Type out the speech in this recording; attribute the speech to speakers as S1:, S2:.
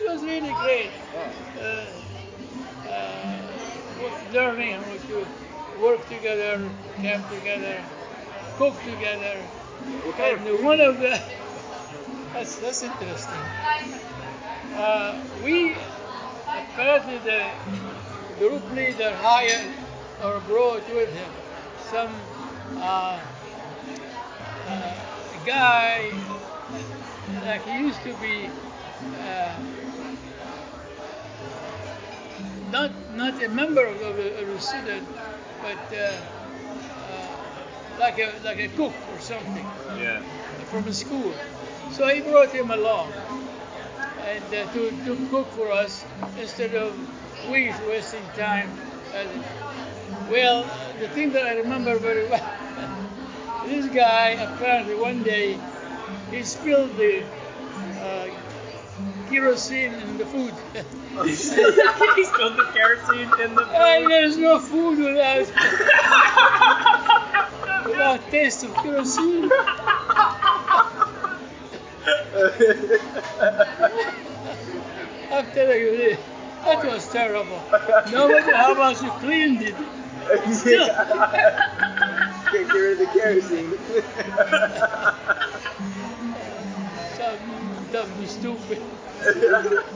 S1: was really great.
S2: Yeah.
S1: Learning how to work together, camp together, cook together.
S2: What kind of
S1: And
S2: food?
S1: one of the that's interesting. We apparently the group leader hired or brought with him some uh, guy like he used to be uh, not a member of the student, but like a cook or something
S2: Yeah.
S1: from a school. So he brought him along and to cook for us instead of we wasting time. And, well, the thing that I remember very well, this guy apparently one day he spilled the uh, kerosene in the food.
S2: He spilled the kerosene in the
S1: And
S2: food.
S1: there's no food without taste of kerosene. I'm telling you this, that was terrible. No matter how much you cleaned it, still.
S2: Can't get rid of the kerosene.
S1: Something stupid.